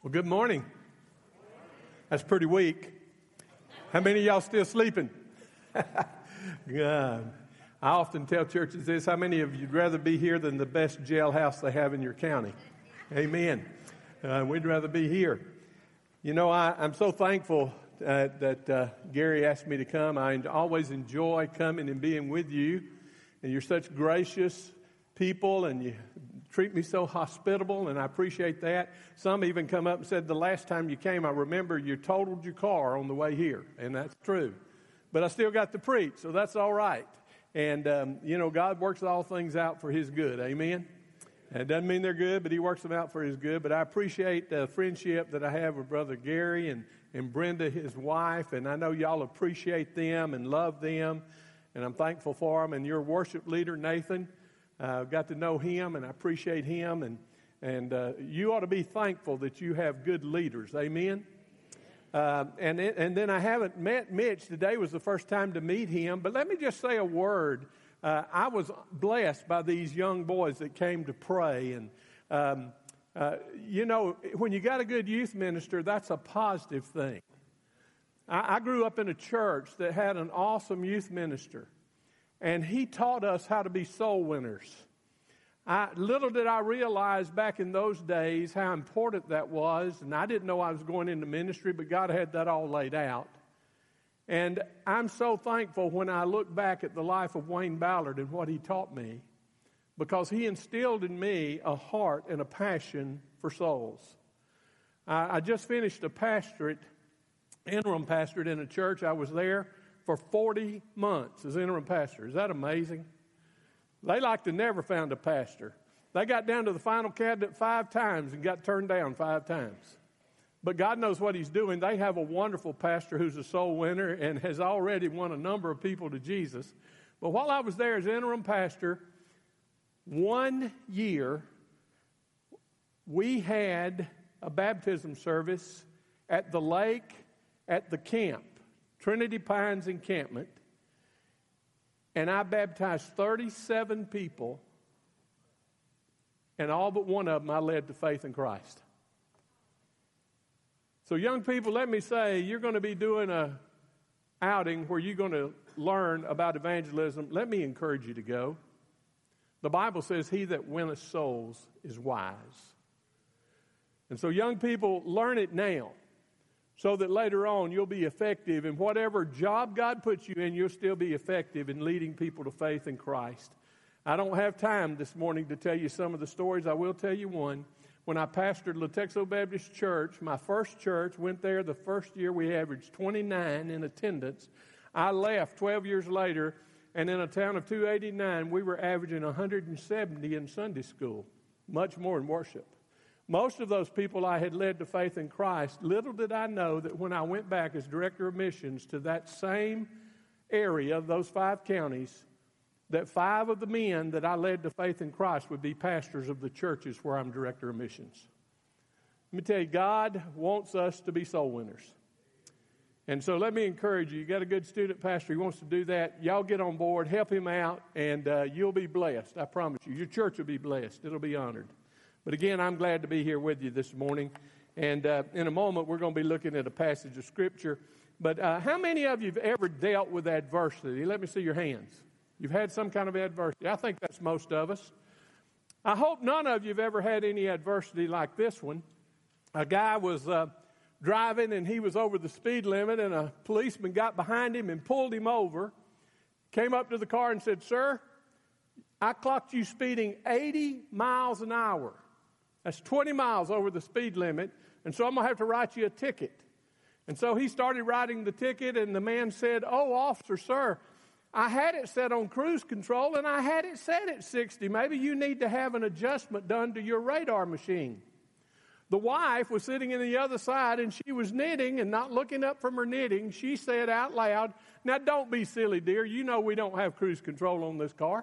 Well, good morning. That's pretty weak. How many of y'all still sleeping? God. I often tell churches this, how many of you'd rather be here than the best jailhouse they have in your county? Amen. We'd rather be here. You know, I'm so thankful that Gary asked me to come. I always enjoy coming and being with you. And you're such gracious people, and you treat me so hospitable, and I appreciate that. Some even come up and said, the last time you came, I remember you totaled your car on the way here, and that's true. But I still got to preach, so that's all right. And, you know, God works all things out for His good, amen? And it doesn't mean they're good, but He works them out for His good. But I appreciate the friendship that I have with Brother Gary and Brenda, his wife, and I know y'all appreciate them and love them, and I'm thankful for them. And your worship leader, Nathan, got to know him, and I appreciate him, and you ought to be thankful that you have good leaders, amen? And then I haven't met Mitch. Today was the first time to meet him, but let me just say a word. I was blessed by these young boys that came to pray, and you know, when you got a good youth minister, that's a positive thing. I grew up in a church that had an awesome youth minister, and he taught us how to be soul winners. Little did I realize back in those days how important that was, and I didn't know I was going into ministry, but God had that all laid out. And I'm so thankful when I look back at the life of Wayne Ballard and what he taught me, because he instilled in me a heart and a passion for souls. I just finished a pastorate, interim pastorate in a church. I was there for 40 months as interim pastor. Is that amazing? They like to never found a pastor. They got down to the final candidate 5 times and got turned down 5 times. But God knows what He's doing. They have a wonderful pastor who's a soul winner and has already won a number of people to Jesus. But while I was there as interim pastor, 1 year we had a baptism service at the lake at the camp, Trinity Pines Encampment, and I baptized 37 people, and all but one of them I led to faith in Christ. So young people, let me say, you're going to be doing a outing where you're going to learn about evangelism. Let me encourage you to go. The Bible says, he that winneth souls is wise. And so young people, learn it now, so that later on you'll be effective in whatever job God puts you in. You'll still be effective in leading people to faith in Christ. I don't have time this morning to tell you some of the stories. I will tell you one. When I pastored Latexo Baptist Church, my first church, went there the first year, we averaged 29 in attendance. I left 12 years later, and in a town of 289, we were averaging 170 in Sunday school, much more in worship. Most of those people I had led to faith in Christ. Little did I know that when I went back as director of missions to that same area, those 5 counties, that 5 of the men that I led to faith in Christ would be pastors of the churches where I'm director of missions. Let me tell you, God wants us to be soul winners. And so let me encourage you. You got a good student pastor. He wants to do that. Y'all get on board, help him out, and you'll be blessed. I promise you. Your church will be blessed. It'll be honored. But again, I'm glad to be here with you this morning. And in a moment, we're going to be looking at a passage of Scripture. But how many of you have ever dealt with adversity? Let me see your hands. You've had some kind of adversity. I think that's most of us. I hope none of you have ever had any adversity like this one. A guy was driving, and he was over the speed limit, and a policeman got behind him and pulled him over, came up to the car and said, "Sir, I clocked you speeding 80 miles an hour. That's 20 miles over the speed limit, and so I'm going to have to write you a ticket." And so he started writing the ticket, and the man said, "Oh, officer, sir, I had it set on cruise control, and I had it set at 60. Maybe you need to have an adjustment done to your radar machine." The wife was sitting in the other side, and she was knitting and not looking up from her knitting. She said out loud, "Now, don't be silly, dear. You know we don't have cruise control on this car."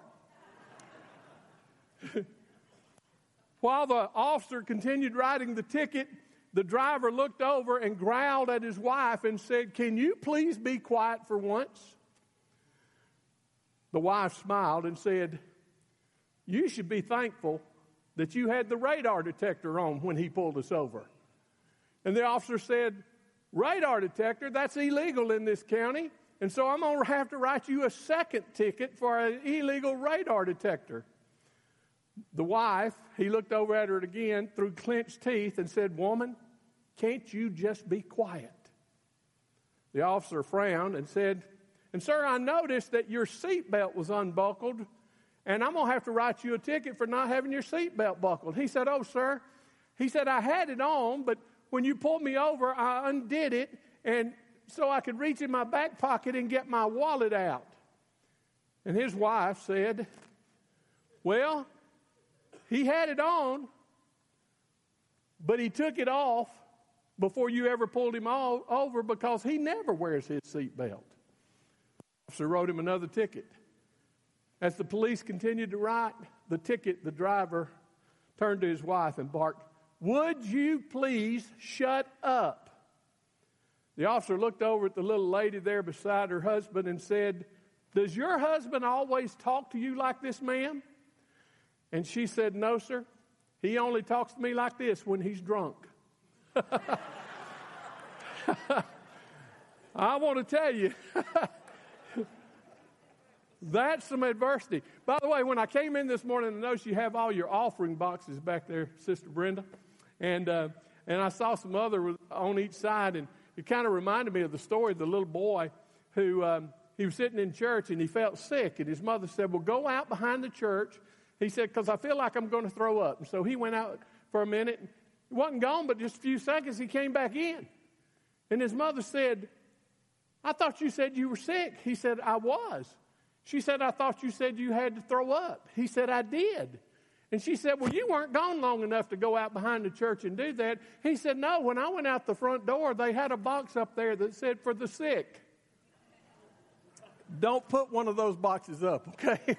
While the officer continued writing the ticket, the driver looked over and growled at his wife and said, "Can you please be quiet for once?" The wife smiled and said, "You should be thankful that you had the radar detector on when he pulled us over. And the officer said, radar detector, that's illegal in this county. And so I'm going to have to write you a second ticket for an illegal radar detector. The wife, he looked over at her again through clenched teeth and said, woman, can't you just be quiet? The officer frowned and said, and sir, I noticed that your seatbelt was unbuckled, and I'm going to have to write you a ticket for not having your seatbelt buckled. He said, oh, sir. He said, I had it on, but when you pulled me over, I undid it, and so I could reach in my back pocket and get my wallet out. And his wife said, well, he had it on, but he took it off before you ever pulled him over because he never wears his seatbelt. So wrote him another ticket. As the police continued to write the ticket, the driver turned to his wife and barked, would you please shut up? The officer looked over at the little lady there beside her husband and said, does your husband always talk to you like this, ma'am? And she said, no, sir. He only talks to me like this when he's drunk. I want to tell you, that's some adversity. By the way, when I came in this morning, I noticed you have all your offering boxes back there, Sister Brenda. And I saw some other on each side, and it kind of reminded me of the story of the little boy who he was sitting in church and he felt sick, and his mother said, well, go out behind the church. He said, because I feel like I'm going to throw up. And so he went out for a minute. He wasn't gone, but just a few seconds he came back in. And his mother said, I thought you said you were sick. He said, I was. She said, I thought you said you had to throw up. He said, I did. And she said, well, you weren't gone long enough to go out behind the church and do that. He said, no, when I went out the front door, they had a box up there that said for the sick. Don't put one of those boxes up, okay?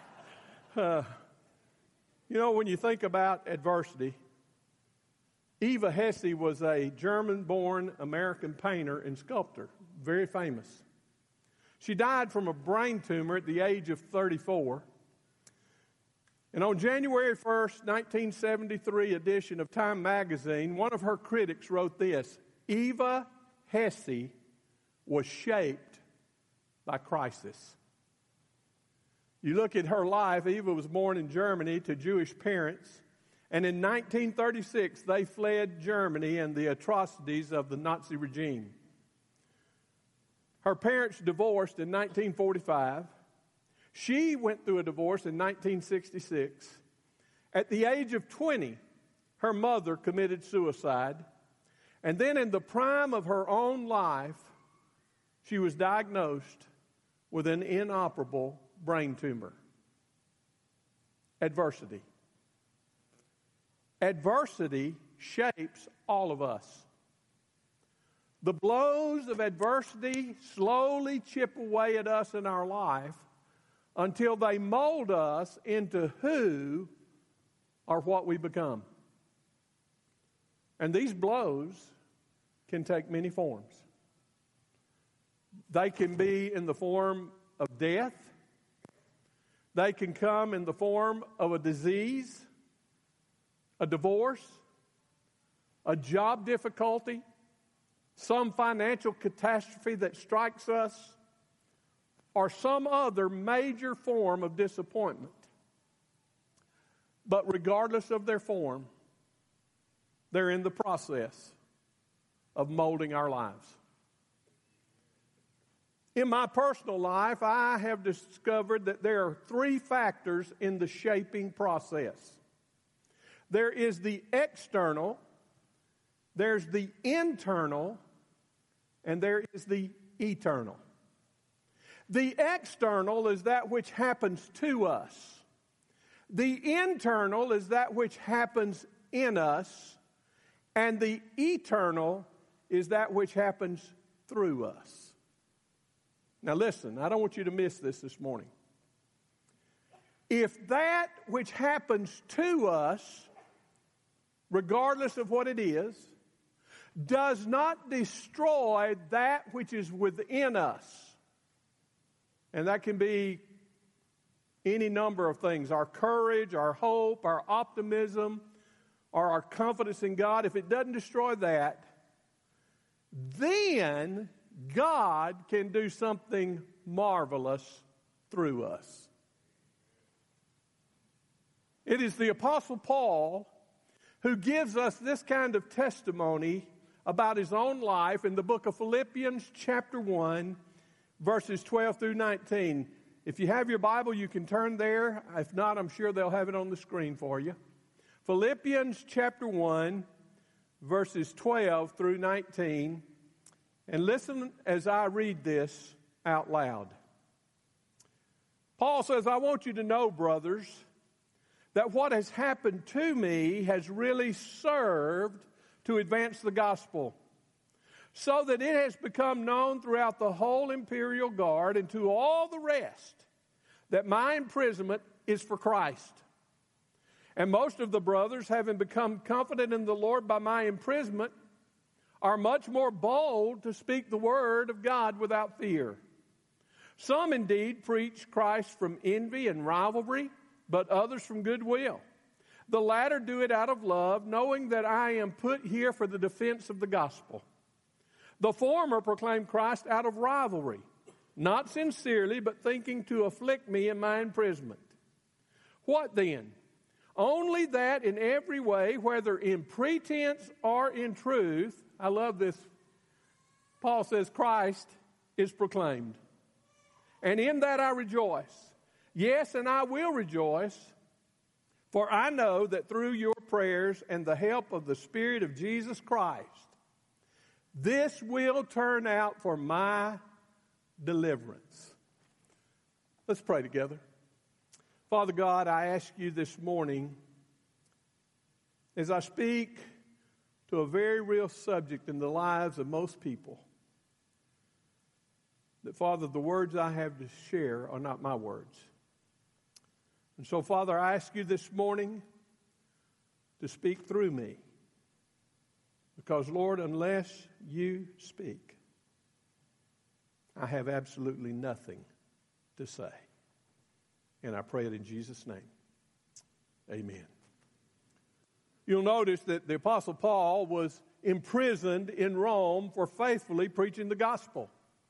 You know, when you think about adversity, Eva Hesse was a German-born American painter and sculptor, very famous. She died from a brain tumor at the age of 34. And on January 1st, 1973 edition of Time magazine, one of her critics wrote this, Eva Hesse was shaped by crisis. You look at her life, Eva was born in Germany to Jewish parents, and in 1936 they fled Germany and the atrocities of the Nazi regime. Her parents divorced in 1945. She went through a divorce in 1966. At the age of 20, her mother committed suicide. And then in the prime of her own life, she was diagnosed with an inoperable brain tumor. Adversity. Adversity shapes all of us. The blows of adversity slowly chip away at us in our life until they mold us into who or what we become. And these blows can take many forms. They can be in the form of death. They can come in the form of a disease, a divorce, a job difficulty, some financial catastrophe that strikes us, or some other major form of disappointment. But regardless of their form, they're in the process of molding our lives. In my personal life, I have discovered that there are three factors in the shaping process. There is the external, there's the internal, and there is the eternal. The external is that which happens to us. The internal is that which happens in us. And the eternal is that which happens through us. Now listen, I don't want you to miss this morning. If that which happens to us, regardless of what it is, does not destroy that which is within us, and that can be any number of things, our courage, our hope, our optimism, or our confidence in God, if it doesn't destroy that, then God can do something marvelous through us. It is the Apostle Paul who gives us this kind of testimony about his own life in the book of Philippians chapter 1, verses 12 through 19. If you have your Bible, you can turn there. If not, I'm sure they'll have it on the screen for you. Philippians chapter 1, verses 12 through 19. And listen as I read this out loud. Paul says, I want you to know, brothers, that what has happened to me has really served to advance the gospel, so that it has become known throughout the whole imperial guard and to all the rest that my imprisonment is for Christ. And most of the brothers, having become confident in the Lord by my imprisonment, are much more bold to speak the word of God without fear. Some indeed preach Christ from envy and rivalry, but others from goodwill. The latter do it out of love, knowing that I am put here for the defense of the gospel. The former proclaim Christ out of rivalry, not sincerely, but thinking to afflict me in my imprisonment. What then? Only that in every way, whether in pretense or in truth, I love this, Paul says, Christ is proclaimed. And in that I rejoice. Yes, and I will rejoice, for I know that through your prayers and the help of the Spirit of Jesus Christ, this will turn out for my deliverance. Let's pray together. Father God, I ask you this morning, as I speak to a very real subject in the lives of most people, that, Father, the words I have to share are not my words. And so, Father, I ask you this morning to speak through me. Because, Lord, unless you speak, I have absolutely nothing to say. And I pray it in Jesus' name. Amen. You'll notice that the Apostle Paul was imprisoned in Rome for faithfully preaching the gospel.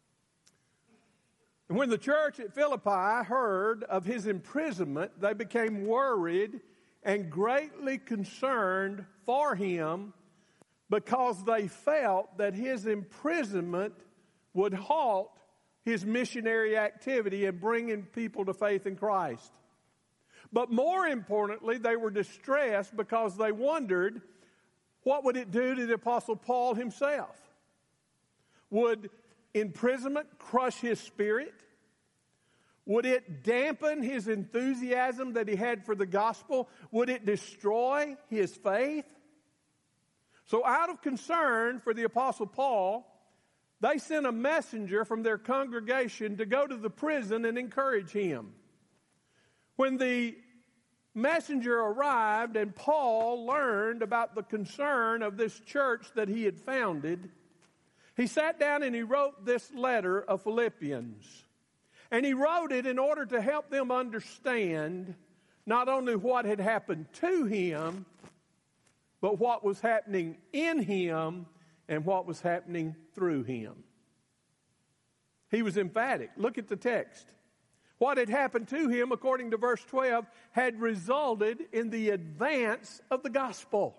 And when the church at Philippi heard of his imprisonment, they became worried and greatly concerned for him because they felt that his imprisonment would halt his missionary activity and bringing people to faith in Christ. But more importantly, they were distressed because they wondered, what would it do to the Apostle Paul himself? Would imprisonment crush his spirit? Would it dampen his enthusiasm that he had for the gospel? Would it destroy his faith? So out of concern for the Apostle Paul, they sent a messenger from their congregation to go to the prison and encourage him. When the messenger arrived and Paul learned about the concern of this church that he had founded, he sat down and he wrote this letter of Philippians. And he wrote it in order to help them understand not only what had happened to him, but what was happening in him and what was happening through him. He was emphatic. Look at the text. What had happened to him, according to verse 12, had resulted in the advance of the gospel.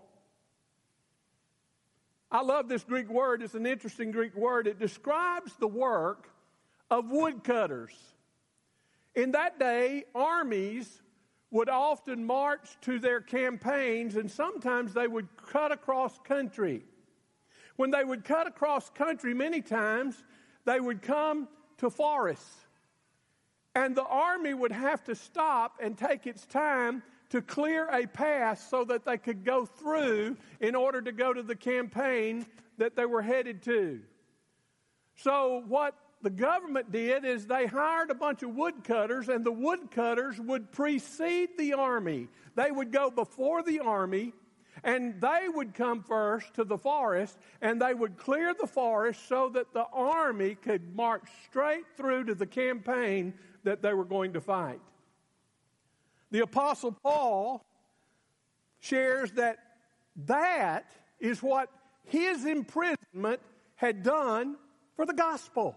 I love this Greek word. It's an interesting Greek word. It describes the work of woodcutters. In that day, armies would often march to their campaigns, and sometimes they would cut across country. When they would cut across country, many times they would come to forests. And the army would have to stop and take its time to clear a path so that they could go through in order to go to the campaign that they were headed to. So what the government did is they hired a bunch of woodcutters, and the woodcutters would precede the army. They would go before the army, and they would come first to the forest, and they would clear the forest so that the army could march straight through to the campaign that they were going to fight. The Apostle Paul shares that is what his imprisonment had done for the gospel.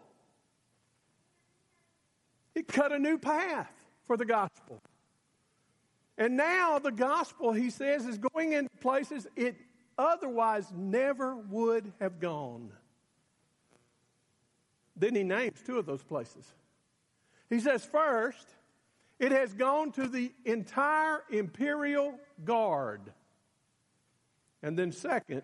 It cut a new path for the gospel. And now the gospel, he says, is going into places it otherwise never would have gone. Then he names two of those places. He says, first, it has gone to the entire imperial guard. And then second,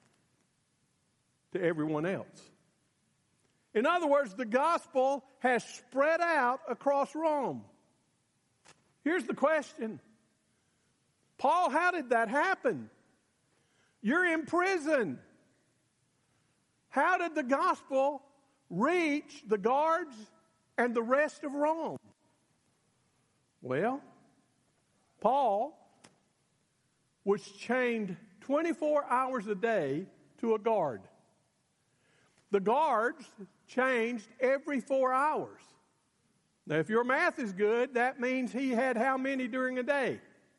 to everyone else. In other words, the gospel has spread out across Rome. Here's the question. Paul, how did that happen? You're in prison. How did the gospel reach the guards and the rest of Rome? Well, Paul was chained 24 hours a day to a guard. The guards changed every 4 hours. Now, if your math is good, that means he had how many during a day?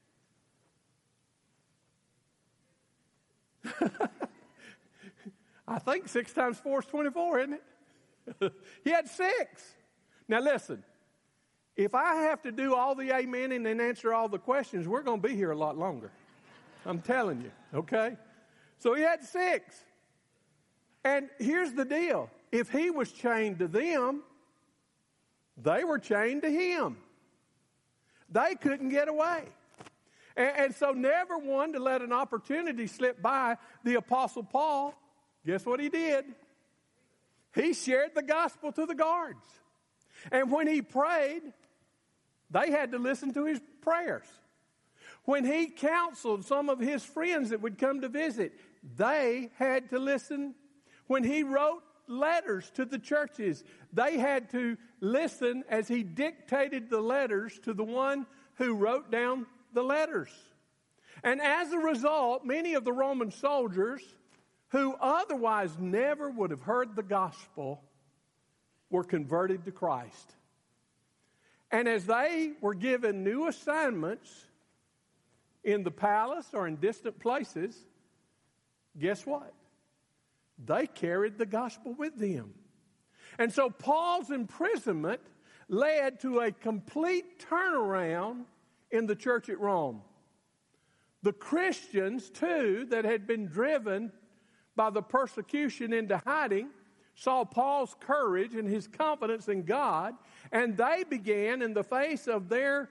I think 6 times 4 is 24, isn't it? He had 6. Now listen, if I have to do all the amening and answer all the questions, we're going to be here a lot longer. I'm telling you, okay? So he had 6. And here's the deal. If he was chained to them, they were chained to him. They couldn't get away. And so never one to let an opportunity slip by the Apostle Paul. Guess what he did? He shared the gospel to the guards. And when he prayed, they had to listen to his prayers. When he counseled some of his friends that would come to visit, they had to listen. When he wrote letters to the churches, they had to listen as he dictated the letters to the one who wrote down the letters. And as a result, many of the Roman soldiers who otherwise never would have heard the gospel were converted to Christ. And as they were given new assignments in the palace or in distant places, guess what? They carried the gospel with them. And so Paul's imprisonment led to a complete turnaround in the church at Rome. The Christians, too, that had been driven by the persecution into hiding, saw Paul's courage and his confidence in God, and they began, in the face of their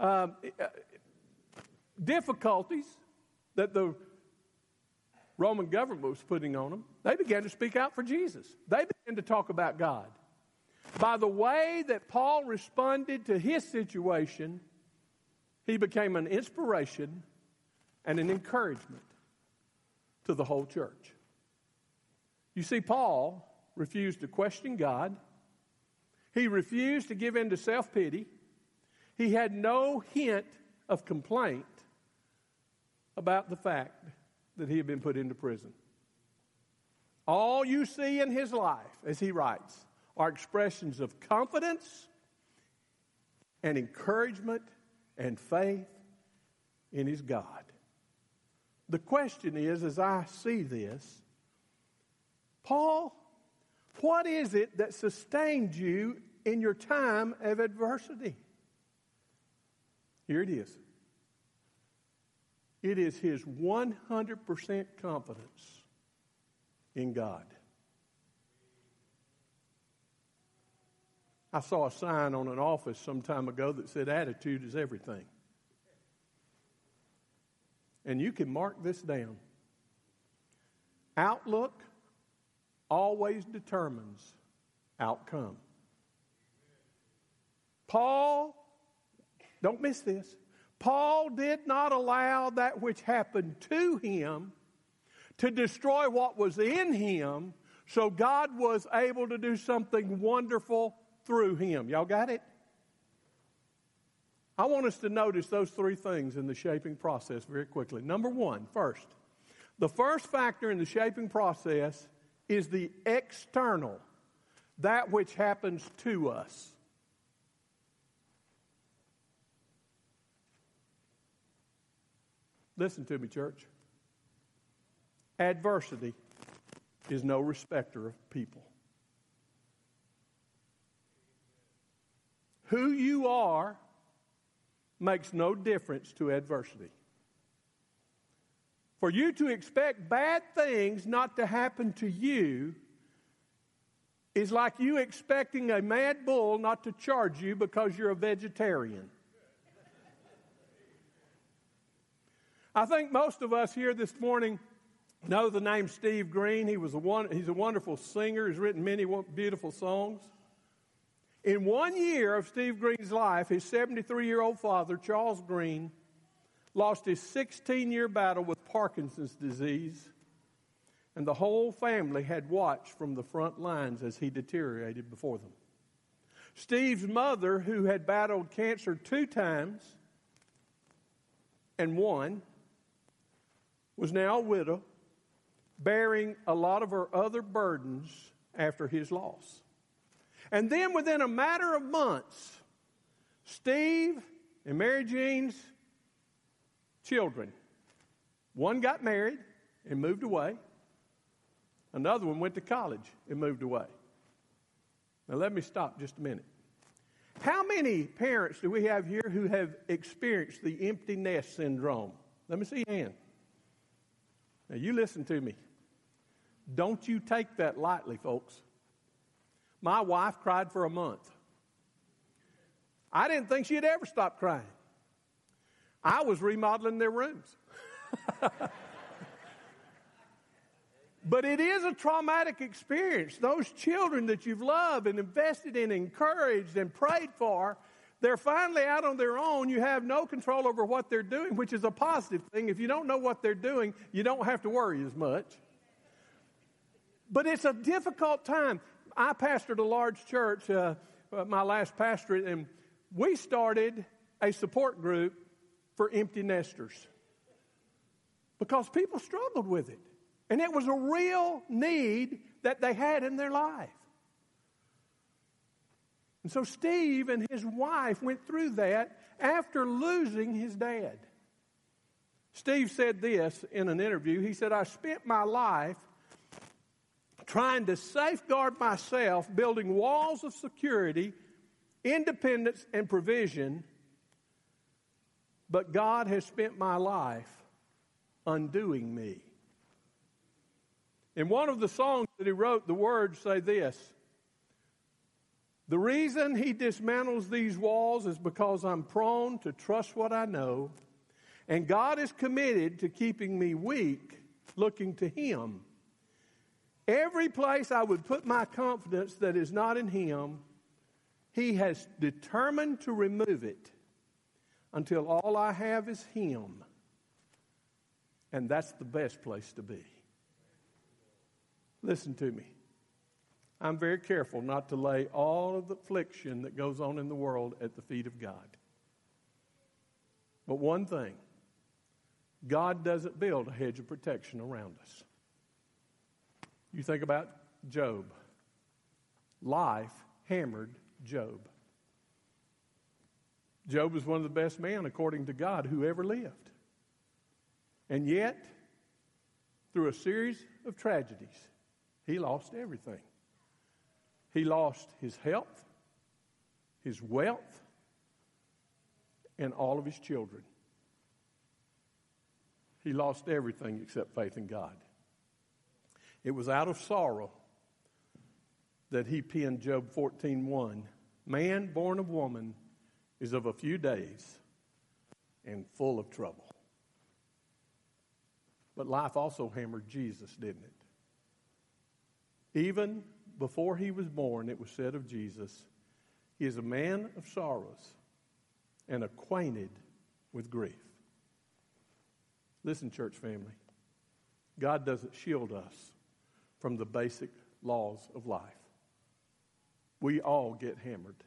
difficulties that the Roman government was putting on them, they began to speak out for Jesus. They began to talk about God. By the way that Paul responded to his situation, he became an inspiration and an encouragement to the whole church. You see, Paul refused to question God. He refused to give in to self-pity. He had no hint of complaint about the fact that he had been put into prison. All you see in his life, as he writes, are expressions of confidence and encouragement and faith in his God. The question is, as I see this, Paul, what is it that sustained you in your time of adversity? Here it is. It is his 100% confidence in God. I saw a sign on an office some time ago that said, "Attitude is everything." And you can mark this down. Outlook always determines outcome. Paul, don't miss this, Paul did not allow that which happened to him to destroy what was in him, so God was able to do something wonderful through him. Y'all got it? I want us to notice those 3 things in the shaping process very quickly. Number 1, first, the first factor in the shaping process is the external, that which happens to us. Listen to me, church. Adversity is no respecter of people. Who you are makes no difference to adversity. For you to expect bad things not to happen to you is like you expecting a mad bull not to charge you because you're a vegetarian. I think most of us here this morning know the name Steve Green. He's a wonderful singer. He's written many beautiful songs. In 1 year of Steve Green's life, his 73-year-old father, Charles Green, lost his 16-year battle with Parkinson's disease, and the whole family had watched from the front lines as he deteriorated before them. Steve's mother, who had battled cancer 2 times and won, was now a widow, bearing a lot of her other burdens after his loss. And then within a matter of months, Steve and Mary Jean's children, one got married and moved away. Another one went to college and moved away. Now let me stop just a minute. How many parents do we have here who have experienced the empty nest syndrome? Let me see your hand. Now you listen to me. Don't you take that lightly, folks. My wife cried for a month. I didn't think she'd ever stop crying. I was remodeling their rooms. But it is a traumatic experience. Those children that you've loved and invested in, encouraged and prayed for, they're finally out on their own. You have no control over what they're doing, which is a positive thing. If you don't know what they're doing, you don't have to worry as much. But it's a difficult time. I pastored a large church, my last pastorate, and we started a support group for empty nesters because people struggled with it. And it was a real need that they had in their life. And so Steve and his wife went through that after losing his dad. Steve said this in an interview. He said, I spent my life trying to safeguard myself, building walls of security, independence, and provision. But God has spent my life undoing me. In one of the songs that he wrote, the words say this: the reason he dismantles these walls is because I'm prone to trust what I know, and God is committed to keeping me weak, looking to him. Every place I would put my confidence that is not in him, he has determined to remove it until all I have is him. And that's the best place to be. Listen to me. I'm very careful not to lay all of the affliction that goes on in the world at the feet of God. But one thing, God doesn't build a hedge of protection around us. You think about Job. Life hammered Job. Job was one of the best men, according to God, who ever lived. And yet, through a series of tragedies, he lost everything. He lost his health, his wealth, and all of his children. He lost everything except faith in God. It was out of sorrow that he penned Job 14:1. Man born of woman is of a few days and full of trouble. But life also hammered Jesus, didn't it? Even before he was born, it was said of Jesus, he is a man of sorrows and acquainted with grief. Listen, church family, God doesn't shield us from the basic laws of life. We all get hammered.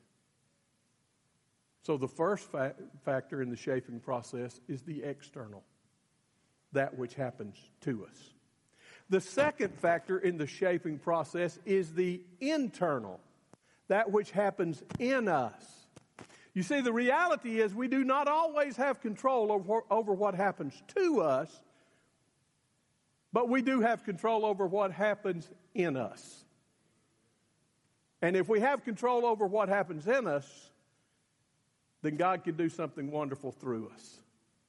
So the first factor in the shaping process is the external, that which happens to us. The second factor in the shaping process is the internal, that which happens in us. You see, the reality is we do not always have control over what happens to us, But we do have control over what happens in us. And if we have control over what happens in us, then God can do something wonderful through us.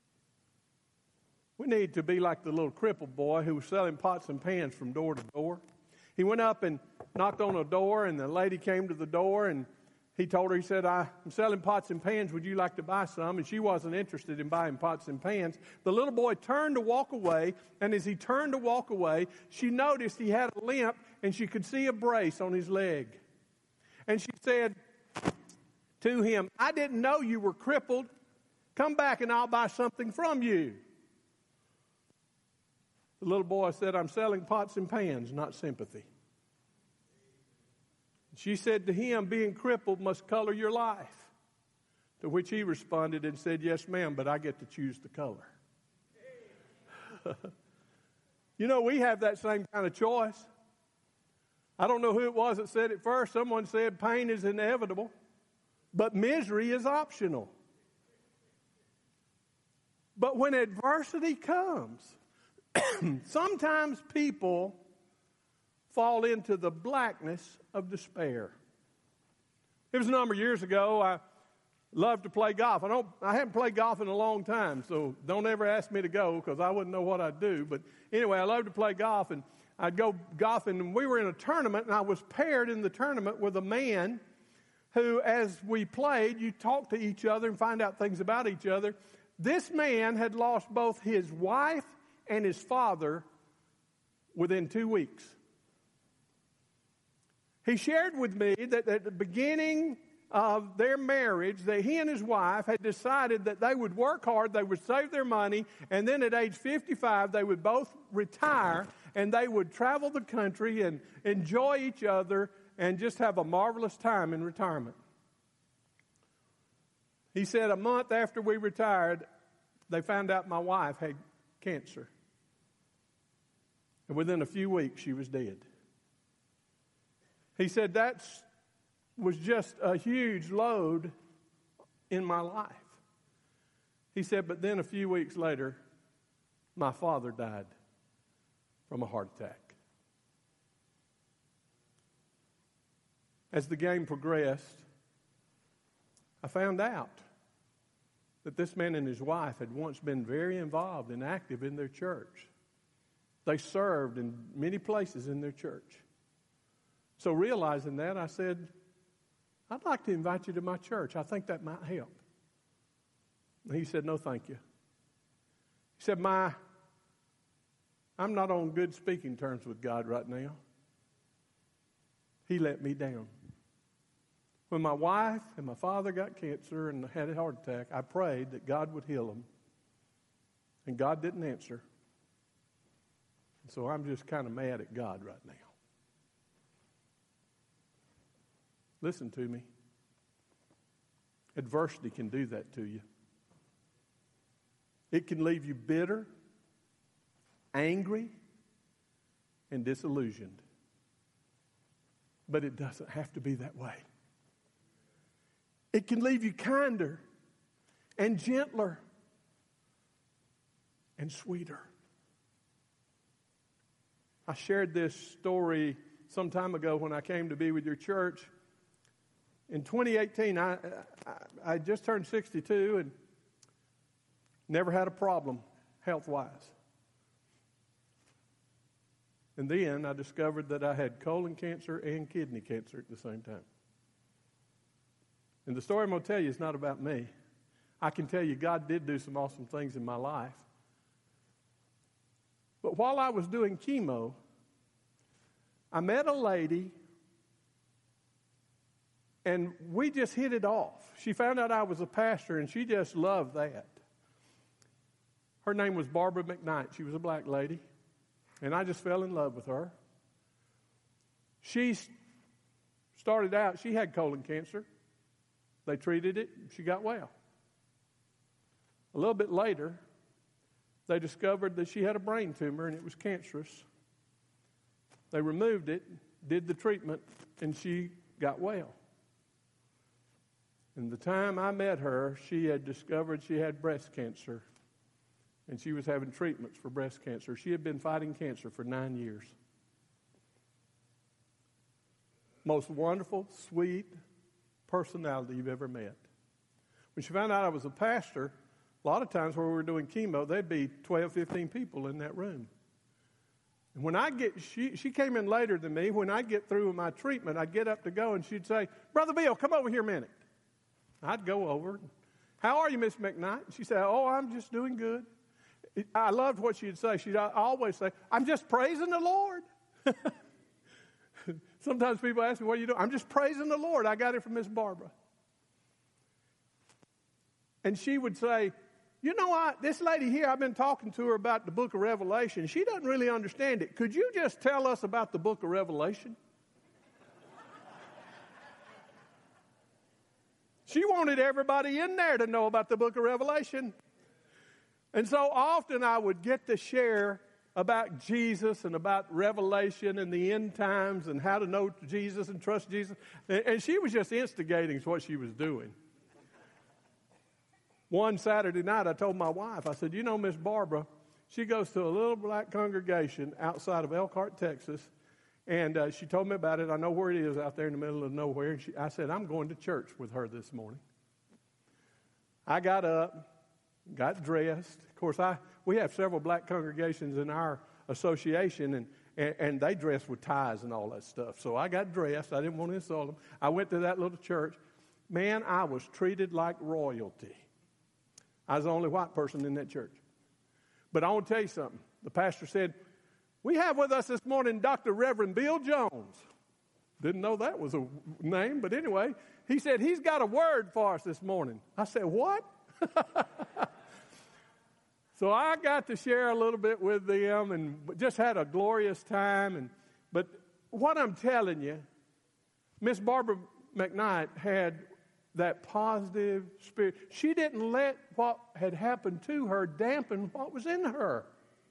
We need to be like the little crippled boy who was selling pots and pans from door to door. He went up and knocked on a door, and the lady came to the door, and he told her, he said, I'm selling pots and pans. Would you like to buy some? And she wasn't interested in buying pots and pans. The little boy turned to walk away, and as he turned to walk away, she noticed he had a limp, and she could see a brace on his leg. And she said to him, I didn't know you were crippled. Come back and I'll buy something from you. The little boy said, I'm selling pots and pans, not sympathy. She said to him, being crippled must color your life. To which he responded and said, yes, ma'am, but I get to choose the color. You know, we have that same kind of choice. I don't know who it was that said it first. Someone said pain is inevitable, but misery is optional. But when adversity comes, sometimes people fall into the blackness of despair. It was a number of years ago. I loved to play golf. I haven't played golf in a long time, so don't ever ask me to go because I wouldn't know what I'd do. But anyway, I loved to play golf, and I'd go golfing, and we were in a tournament, and I was paired in the tournament with a man who, as we played, you talk to each other and find out things about each other. This man had lost both his wife and his father within 2 weeks. He shared with me that at the beginning of their marriage, that he and his wife had decided that they would work hard, they would save their money, and then at age 55, they would both retire, and they would travel the country and enjoy each other and just have a marvelous time in retirement. He said a month after we retired, they found out my wife had cancer. And within a few weeks, she was dead. He said that was just a huge load in my life. He said, but then a few weeks later, my father died from a heart attack. As the game progressed, I found out that this man and his wife had once been very involved and active in their church. They served in many places in their church. So realizing that, I said, I'd like to invite you to my church. I think that might help. And he said, no, thank you. He said, I'm not on good speaking terms with God right now. He let me down. When my wife and my father got cancer and had a heart attack, I prayed that God would heal them. And God didn't answer. And so I'm just kind of mad at God right now. Listen to me. Adversity can do that to you. It can leave you bitter, angry, and disillusioned. But it doesn't have to be that way. It can leave you kinder and gentler and sweeter. I shared this story some time ago when I came to be with your church. In 2018, I just turned 62 and never had a problem health-wise. And then I discovered that I had colon cancer and kidney cancer at the same time. And the story I'm going to tell you is not about me. I can tell you God did do some awesome things in my life. But while I was doing chemo, I met a lady, and we just hit it off. She found out I was a pastor, and she just loved that. Her name was Barbara McKnight. She was a black lady, and I just fell in love with her. She started out, she had colon cancer. They treated it, she got well. A little bit later, they discovered that she had a brain tumor, and it was cancerous. They removed it, did the treatment, and she got well. And the time I met her, she had discovered she had breast cancer. and she was having treatments for breast cancer. She had been fighting cancer for 9 years. Most wonderful, sweet personality you've ever met. When she found out I was a pastor, a lot of times where we were doing chemo, there'd be 12, 15 people in that room. And when she came in later than me. When I get through with my treatment, I'd get up to go, and she'd say, "Brother Bill, come over here a minute." I'd go over. "How are you, Miss McKnight?" She'd say, "Oh, I'm just doing good." I loved what she'd say. She'd always say, "I'm just praising the Lord." Sometimes people ask me, "What are you doing?" "I'm just praising the Lord. I got it from Miss Barbara." And she would say, "You know what? This lady here, I've been talking to her about the book of Revelation. She doesn't really understand it. Could you just tell us about the book of Revelation?" She wanted everybody in there to know about the book of Revelation. And so often I would get to share about Jesus and about Revelation and the end times and how to know Jesus and trust Jesus. And she was just instigating what she was doing. One Saturday night, I told my wife, I said, "You know, Miss Barbara, she goes to a little black congregation outside of Elkhart, Texas, and she told me about it. I know where it is out there in the middle of nowhere. And I said, I'm going to church with her this morning." I got up, got dressed. Of course, we have several black congregations in our association, and they dress with ties and all that stuff. So I got dressed. I didn't want to insult them. I went to that little church. Man, I was treated like royalty. I was the only white person in that church. But I want to tell you something. The pastor said, "We have with us this morning Dr. Reverend Bill Jones." Didn't know that was a name, but anyway, he said, "He's got a word for us this morning." I said, "What?" So I got to share a little bit with them and just had a glorious time. But what I'm telling you, Miss Barbara McKnight had that positive spirit. She didn't let what had happened to her dampen what was in her.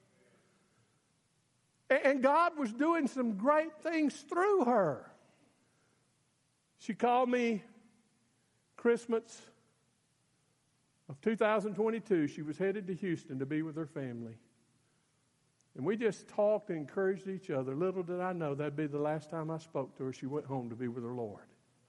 And God was doing some great things through her. She called me Christmas of 2022. She was headed to Houston to be with her family. And we just talked and encouraged each other. Little did I know that'd be the last time I spoke to her. She went home to be with her Lord.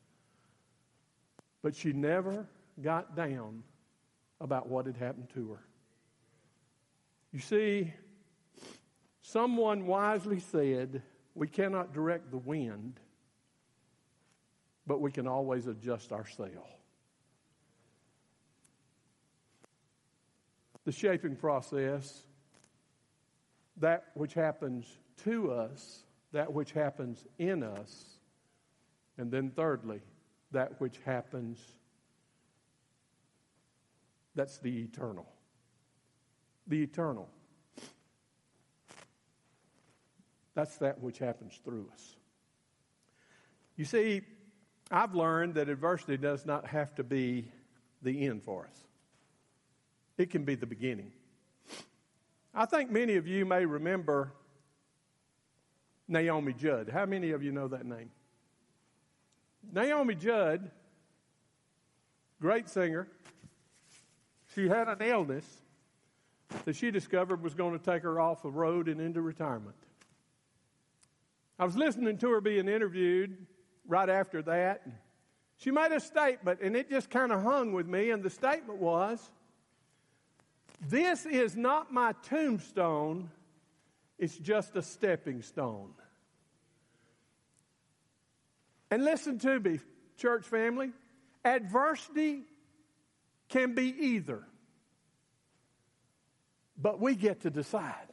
But she never got down about what had happened to her. You see, someone wisely said, we cannot direct the wind, but we can always adjust our sail. The shaping process, that which happens to us, that which happens in us, and then thirdly, that which happens, that's the eternal. The eternal. That's that which happens through us. You see, I've learned that adversity does not have to be the end for us. It can be the beginning. I think many of you may remember Naomi Judd. How many of you know that name? Naomi Judd, great singer. She had an illness that she discovered was going to take her off the road and into retirement. I was listening to her being interviewed right after that. She made a statement, and it just kind of hung with me, and the statement was, "This is not my tombstone, it's just a stepping stone." And listen to me, church family. Adversity can be either. But we get to decide.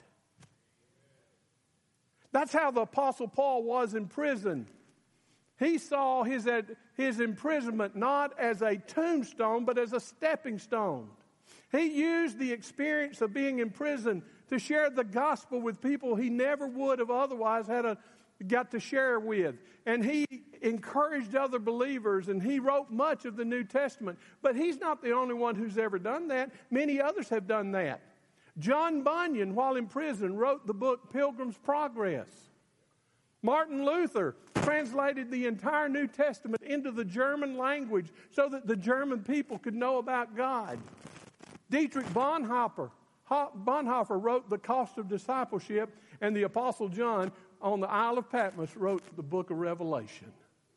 That's how the Apostle Paul was in prison. He saw his imprisonment not as a tombstone, but as a stepping stone. He used the experience of being in prison to share the gospel with people he never would have otherwise got to share with. And he encouraged other believers, and he wrote much of the New Testament. But he's not the only one who's ever done that. Many others have done that. John Bunyan, while in prison, wrote the book Pilgrim's Progress. Martin Luther translated the entire New Testament into the German language so that the German people could know about God. Dietrich Bonhoeffer Bonhoeffer wrote The Cost of Discipleship, and the Apostle John on the Isle of Patmos wrote the book of Revelation.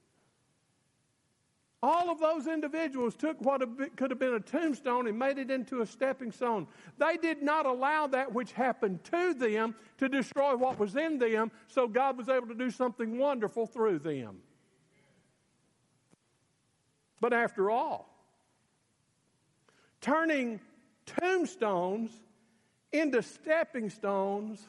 All of those individuals took what could have been a tombstone and made it into a stepping stone. They did not allow that which happened to them to destroy what was in them, so God was able to do something wonderful through them. But after all, turning tombstones into stepping stones,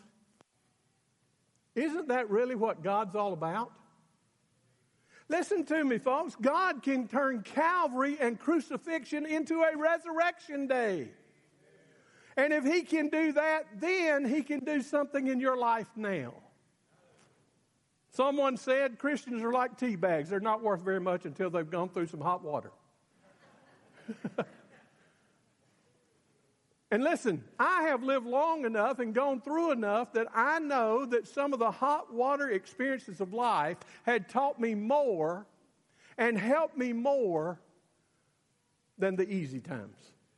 isn't that really what God's all about? Listen to me, folks. God can turn Calvary and crucifixion into a resurrection day. And if He can do that, then He can do something in your life now. Someone said Christians are like tea bags. They're not worth very much until they've gone through some hot water. And listen, I have lived long enough and gone through enough that I know that some of the hot water experiences of life had taught me more and helped me more than the easy times.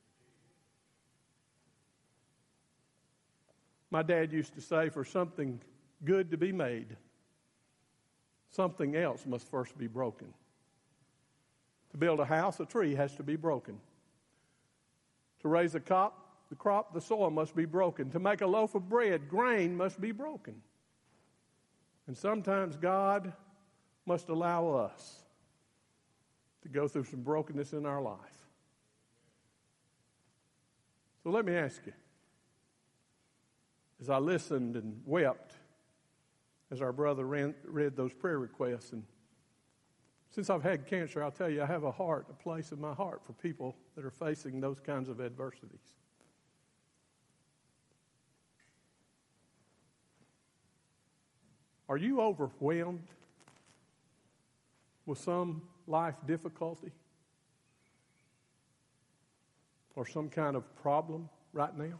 My dad used to say, for something good to be made, something else must first be broken. To build a house, a tree has to be broken. To raise a crop, the soil must be broken. To make a loaf of bread, grain must be broken. And sometimes God must allow us to go through some brokenness in our life. So let me ask you, as I listened and wept, as our brother read those prayer requests, and since I've had cancer, I'll tell you, I have a place in my heart for people that are facing those kinds of adversities. Are you overwhelmed with some life difficulty or some kind of problem right now?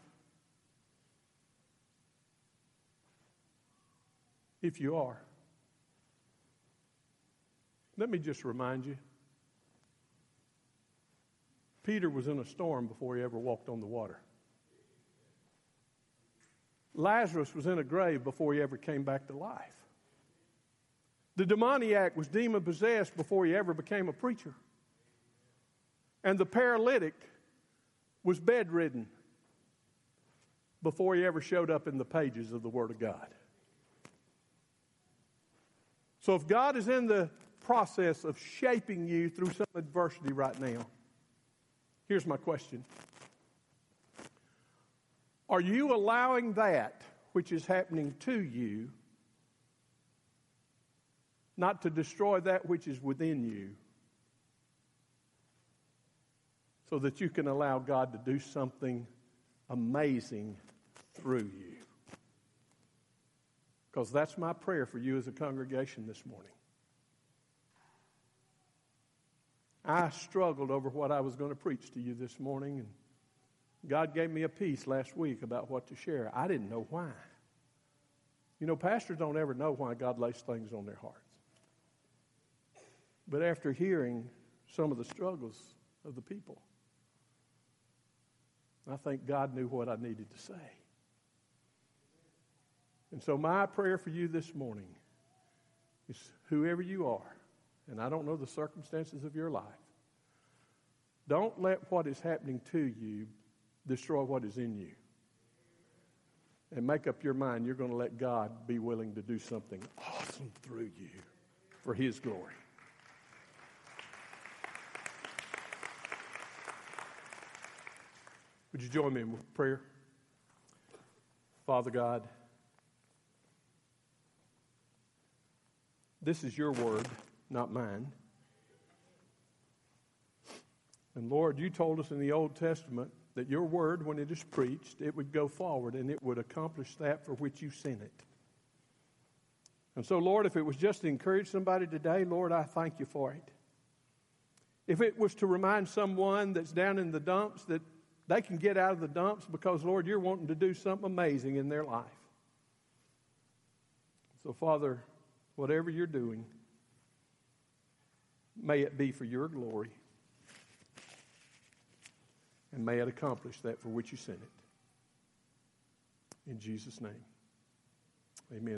If you are, let me just remind you, Peter was in a storm before he ever walked on the water. Lazarus was in a grave before he ever came back to life. The demoniac was demon-possessed before he ever became a preacher. And the paralytic was bedridden before he ever showed up in the pages of the Word of God. So if God is in the process of shaping you through some adversity right now, here's my question. Are you allowing that which is happening to you not to destroy that which is within you so that you can allow God to do something amazing through you? Because that's my prayer for you as a congregation this morning. I struggled over what I was going to preach to you this morning, and God gave me a piece last week about what to share. I didn't know why. You know, pastors don't ever know why God lays things on their hearts. But after hearing some of the struggles of the people, I think God knew what I needed to say. And so my prayer for you this morning is, whoever you are, and I don't know the circumstances of your life, don't let what is happening to you destroy what is in you. And make up your mind you're going to let God be willing to do something awesome through you for His glory. Would you join me in prayer? Father God, this is your word, not mine. And Lord, you told us in the Old Testament that your word, when it is preached, it would go forward and it would accomplish that for which you sent it. And so, Lord, if it was just to encourage somebody today, Lord, I thank you for it. If it was to remind someone that's down in the dumps that they can get out of the dumps because, Lord, you're wanting to do something amazing in their life. So, Father, whatever you're doing, may it be for your glory. And may it accomplish that for which you sent it. In Jesus' name, amen.